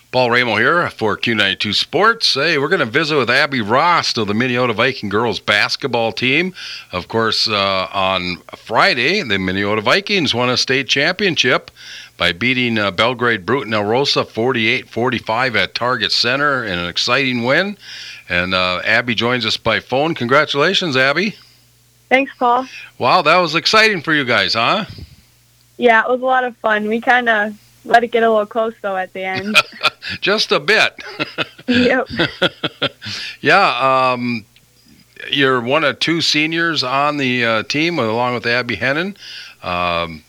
Paul Ramo here for Q92 Sports. Hey, we're going to visit with Abby Ross of the Minneota Viking girls basketball team. Of course, on Friday, the Minneota Vikings won a state championship by beating Belgrade Bruton El Rosa 48-45 at Target Center in an exciting win. And Abby joins us by phone. Congratulations, Abby. Thanks, Paul. Wow, that was exciting for you guys, huh? Yeah, it was a lot of fun. We kind of let it get a little close, though, at the end. Just a bit. Yep. Yeah, you're one of two seniors on the team, along with Abby Hennon. Kind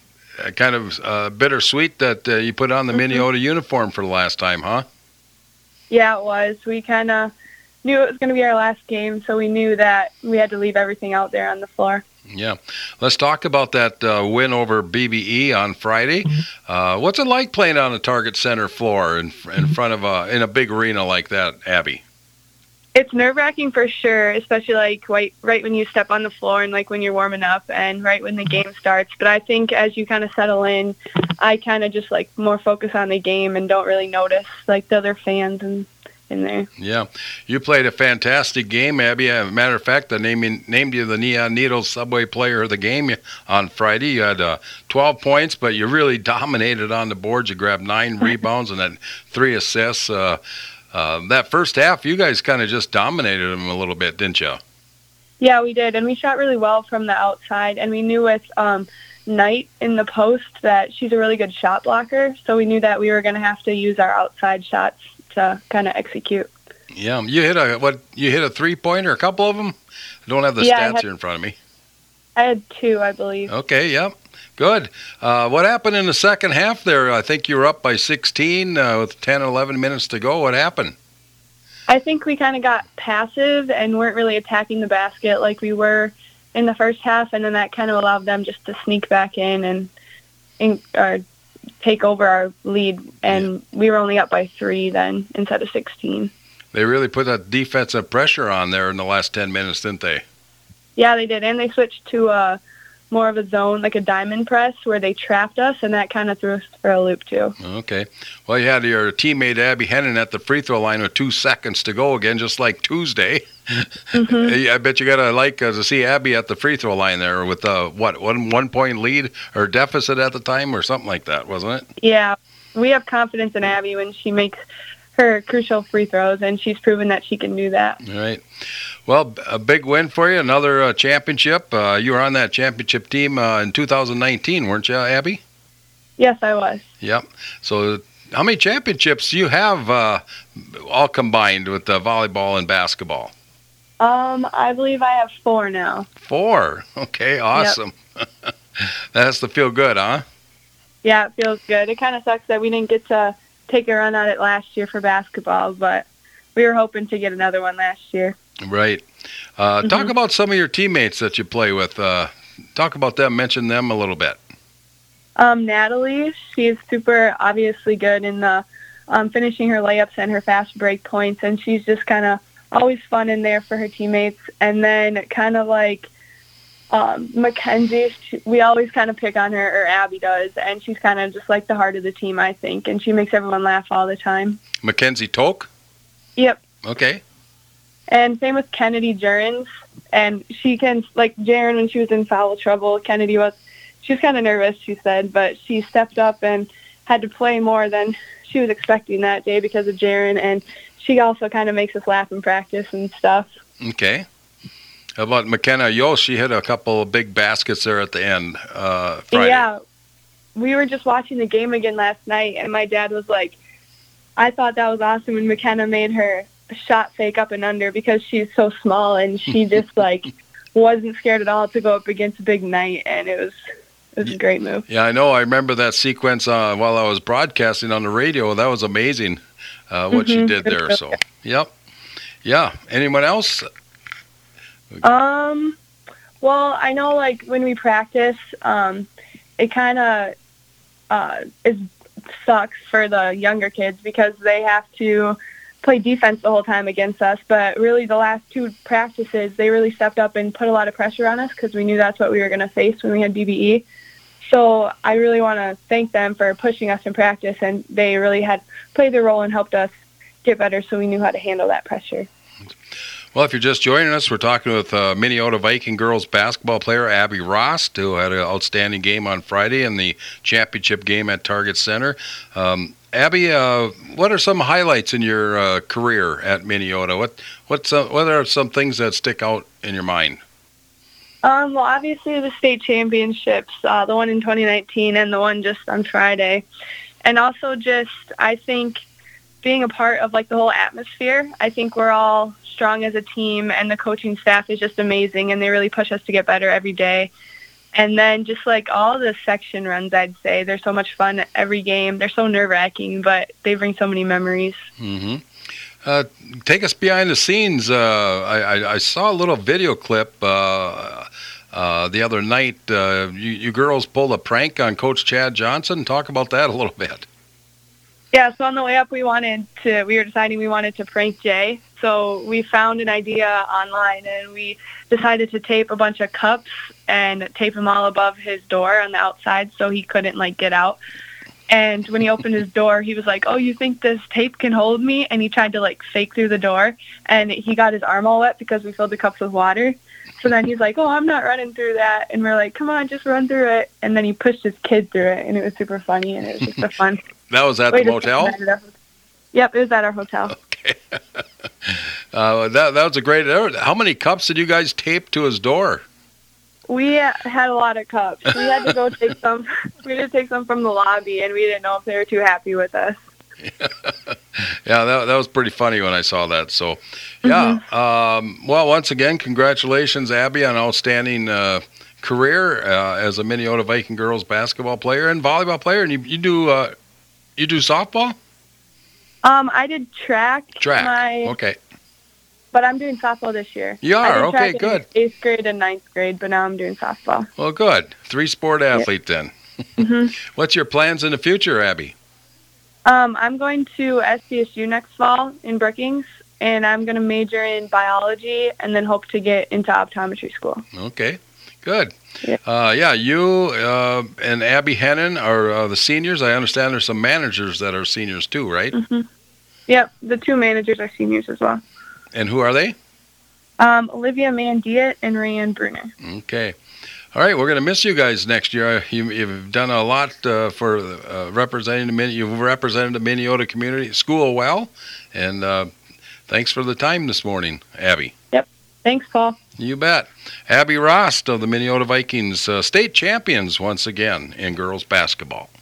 of bittersweet that you put on the Minneota uniform for the last time, huh? Yeah, it was. We kind of knew it was going to be our last game, so we knew that we had to leave everything out there on the floor. Yeah. Let's talk about that win over BBE on Friday. What's it like playing on a Target Center floor in front of in a big arena like that, Abby? It's nerve-wracking for sure, especially right when you step on the floor and when you're warming up and right when the game starts. But I think as you kind of settle in, I kind of just more focus on the game and don't really notice the other fans and in there. Yeah. You played a fantastic game, Abby. As a matter of fact, I named you the Neon Needles Subway Player of the Game on Friday. You had 12 points, but you really dominated on the boards. You grabbed 9 rebounds and then 3 assists. That first half, you guys kind of just dominated them a little bit, didn't you? Yeah, we did, and we shot really well from the outside, and we knew with Knight in the post that she's a really good shot blocker, so we knew that we were going to have to use our outside shots to kind of execute. Yeah, you hit a 3-pointer, a couple of them? I don't have the stats here in front of me. I had 2, I believe. Okay, yep. Good. What happened in the second half there? I think you were up by 16 with 10, 11 minutes to go. What happened? I think we kind of got passive and weren't really attacking the basket like we were in the first half, and then that kind of allowed them just to sneak back in and take over our lead, and we were only up by 3 then instead of 16. They really put that defensive pressure on there in the last 10 minutes, didn't they? Yeah, they did, and they switched to more of a zone, like a diamond press, where they trapped us, and that kind of threw us for a loop too. Okay. Well, you had your teammate Abby Hennon at the free throw line with 2 seconds to go again, just like Tuesday. Mm-hmm. I bet you got to see Abby at the free throw line there with a 1-point lead or deficit at the time or something like that, wasn't it? Yeah, we have confidence in Abby when she makes her crucial free throws, and she's proven that she can do that. All right. Well, a big win for you, another championship. You were on that championship team in 2019, weren't you, Abby? Yes, I was. Yep. So how many championships do you have all combined with volleyball and basketball? I believe I have 4 now. 4? Okay, awesome. Yep. That has to feel good, huh? Yeah, it feels good. It kind of sucks that we didn't get to take a run at it last year for basketball, but we were hoping to get another one last year. Right. Talk about some of your teammates that you play with. Talk about them, mention them a little bit. Natalie, she's super obviously good in the finishing her layups and her fast break points, and she's just kind of always fun in there for her teammates. And then kind of Mackenzie, we always kind of pick on her, or Abby does, and she's kind of just the heart of the team, I think, and she makes everyone laugh all the time. Mackenzie Toke? Yep. Okay. And same with Kennedy Jurens, and she can, Jaren, when she was in foul trouble, she was kind of nervous, she said, but she stepped up and had to play more than she was expecting that day because of Jaren, and she also kind of makes us laugh in practice and stuff. Okay. How about McKenna Yost? She hit a couple of big baskets there at the end Friday. Yeah. We were just watching the game again last night, and my dad was like, I thought that was awesome when McKenna made her shot fake up and under because she's so small, and she just wasn't scared at all to go up against a big Knight, and it was a great move. Yeah, I know. I remember that sequence while I was broadcasting on the radio. That was amazing what she did there. So, yep. Yeah. Anyone else? Well, I know when we practice, it kind of sucks for the younger kids because they have to play defense the whole time against us. But really the last 2 practices, they really stepped up and put a lot of pressure on us because we knew that's what we were going to face when we had BBE. So I really want to thank them for pushing us in practice, and they really had played their role and helped us get better so we knew how to handle that pressure. Well, if you're just joining us, we're talking with Minneota Viking girls basketball player Abby Rost, who had an outstanding game on Friday in the championship game at Target Center. Abby, what are some highlights in your career at Minneota? What are some things that stick out in your mind? Well, obviously the state championships, the one in 2019 and the one just on Friday. And also just, I think, being a part of like the whole atmosphere. I think we're all strong as a team, and the coaching staff is just amazing, and they really push us to get better every day. And then just like all the section runs, I'd say they're so much fun every game. They're so nerve-wracking, but they bring so many memories. Mm-hmm. Take us behind the scenes. I saw a little video clip the other night. You girls pulled a prank on Coach Chad Johnson. Talk about that a little bit. Yeah, so on the way up, we were deciding we wanted to prank Jay. So we found an idea online, and we decided to tape a bunch of cups and tape them all above his door on the outside so he couldn't, like, get out. And when he opened his door, he was like, "Oh, you think this tape can hold me?" And he tried to, like, fake through the door, and he got his arm all wet because we filled the cups with water. So then he's like, "Oh, I'm not running through that." And we're like, "Come on, just run through it." And then he pushed his kid through it, and it was super funny, and it was just a fun. That was at the motel? Yep, it was at our hotel. Okay. That was a great. How many cups did you guys tape to his door? We had a lot of cups. We had to go take some. We had to take some from the lobby, and we didn't know if they were too happy with us. Yeah, that was pretty funny when I saw that. So, yeah. Mm-hmm. Well, once again, congratulations, Abby, on an outstanding career as a Minneota Viking girls basketball player and volleyball player. And you do softball? I did track. Okay. But I'm doing softball this year. You are? Okay, good. 8th grade and 9th grade, but now I'm doing softball. Well, good. 3-sport athlete then. Mm-hmm. What's your plans in the future, Abby? I'm going to SDSU next fall in Brookings, and I'm going to major in biology and then hope to get into optometry school. Okay, good. Yeah, You and Abby Hennon are the seniors. I understand there's some managers that are seniors too, right? Mm-hmm. Yep, the 2 managers are seniors as well. And who are they? Olivia Mandiet and Rayanne Bruner. Okay. All right, we're going to miss you guys next year. You've done a lot for representing you've represented the Minneota community school well, and thanks for the time this morning, Abby. Yep. Thanks, Paul. You bet. Abby Rost of the Minneota Vikings, state champions once again in girls basketball.